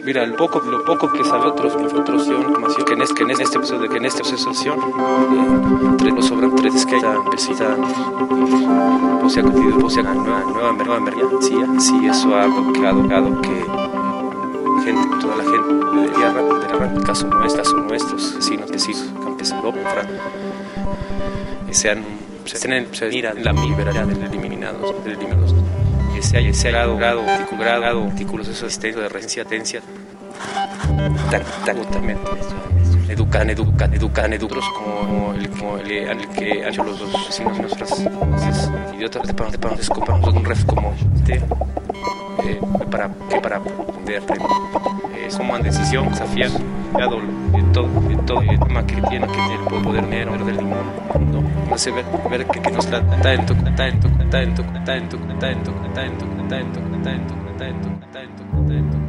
Mira, lo poco que sabe información que en este episodio, que en esta asociación, entre los sobran tres que necesitan nueva mercancía. Sí, eso ha bloqueado que toda la gente de tierra, en el caso nuestros vecinos, campesinos, se miran la liberalidad del eliminados. Ese grado artículos de asistencia de resistencia tan educan como el que ha hecho los dos vecinos nuestros idiotas de pan descopan un ref como para poder como una decisión desafía de todo el tema que tiene el poder negro del limón, ¿no? Entonces ver que nos trata en